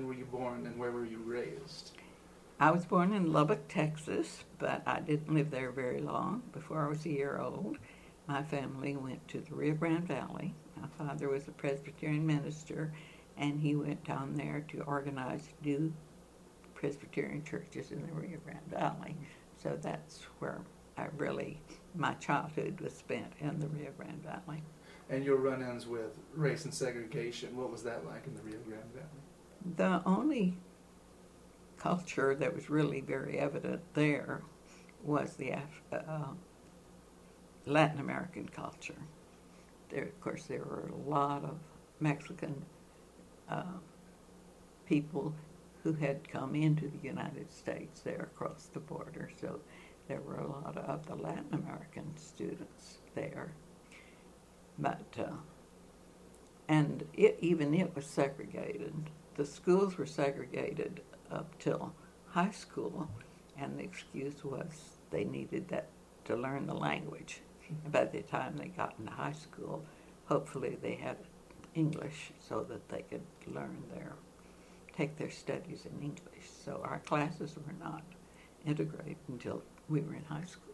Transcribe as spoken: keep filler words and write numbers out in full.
when were you born and where were you raised? I was born in Lubbock, Texas, but I didn't live there very long. Before I was a year old, my family went to the Rio Grande Valley. My father was a Presbyterian minister, and he went down there to organize new Presbyterian churches in the Rio Grande Valley. So that's where I really, my childhood was spent in the Rio Grande Valley. And your run-ins with race and segregation, what was that like in the Rio Grande Valley? The only culture that was really very evident there was the Af- uh, Latin American culture. There, of course, there were a lot of Mexican uh, people who had come into the United States there across the border, so there were a lot of the Latin American students there. But, uh, and it, even it was segregated. The schools were segregated up till high school, and the excuse was they needed that to learn the language. And by the time they got into high school, hopefully they had English so that they could learn their, take their studies in English. So our classes were not integrated until we were in high school.